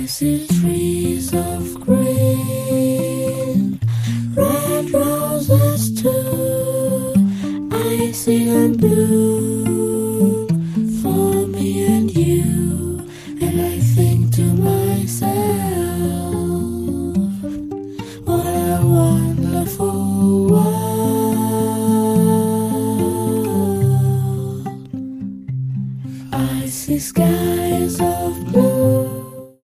see trees of green, red roses too. I see them bloom for me and you, and I think to myself, what a wonderful world. I see skies of